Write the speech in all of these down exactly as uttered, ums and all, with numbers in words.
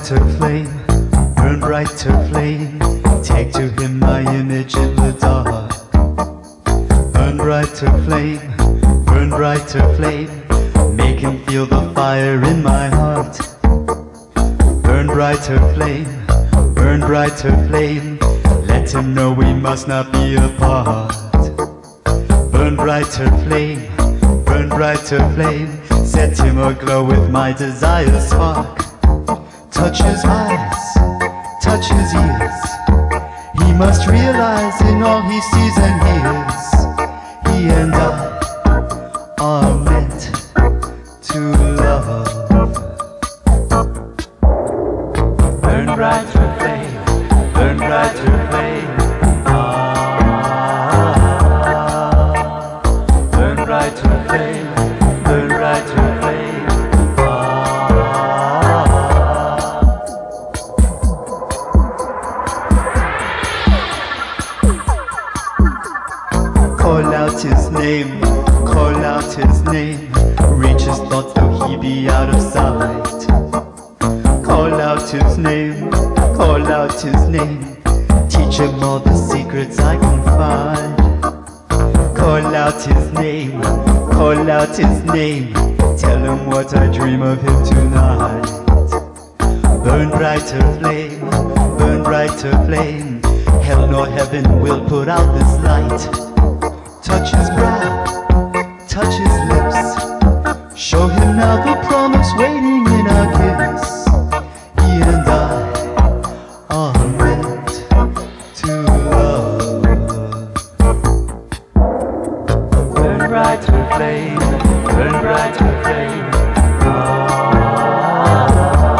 brighter flame, burn brighter flame. Take to him my image in the dark. Burn brighter flame, burn brighter flame. Make him feel the fire in my heart. Burn brighter flame, burn brighter flame. Let him know we must not be apart. Burn brighter flame, burn brighter flame. Set him aglow with my desire spark. Touch his eyes, touch his ears. He must realize in all he sees and hears, he and I are meant to love. Burn brighter flame, burn brighter flame. Ah, burn brighter flame, burn brighter flame. Ah. Call out his name, call out his name. Reach his thoughts though he be out of sight. Call out his name, call out his name. Teach him all the secrets I can find. Call out his name, call out his name. Tell him what I dream of him tonight. Burn brighter flame, burn brighter flame. Hell nor heaven will put out this light. Touch his brow, touch his lips. Show him now the promise waiting in our kiss. He and I are meant to love. Burn brighter flame, burn brighter flame. Ah,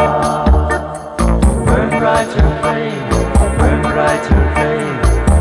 burn brighter flame, burn brighter flame.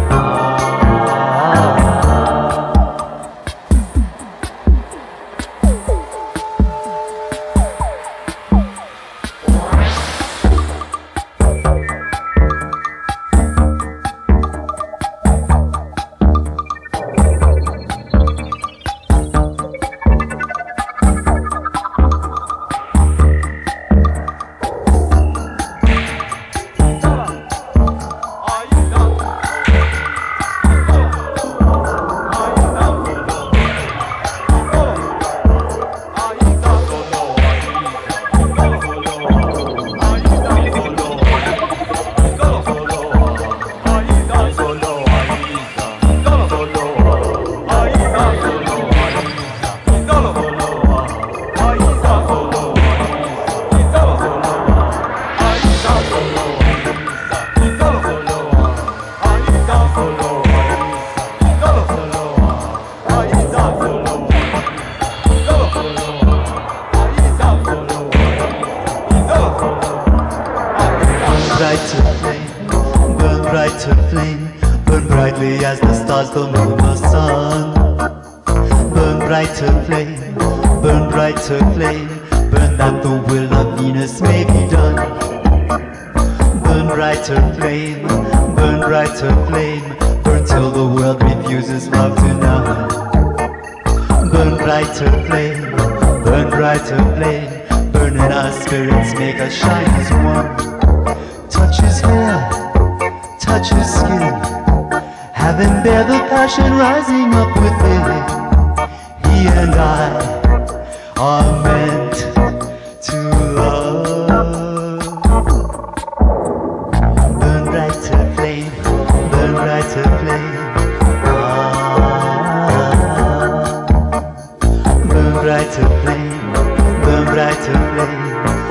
Brighter flame, burn brighter flame. Burn brightly as the stars, the moon, the sun. Burn brighter flame, burn brighter flame. Burn that the will of Venus may be done. Burn brighter flame, burn brighter flame. Burn till the world refuses love to none. Burn brighter flame, burn brighter flame. Burn in our spirits, make us shine as one. Touch his hair, touch his skin. Have him bear the passion rising up within. He and I are meant to love. Burn brighter flame, burn brighter flame. Ah, burn brighter flame, burn brighter flame.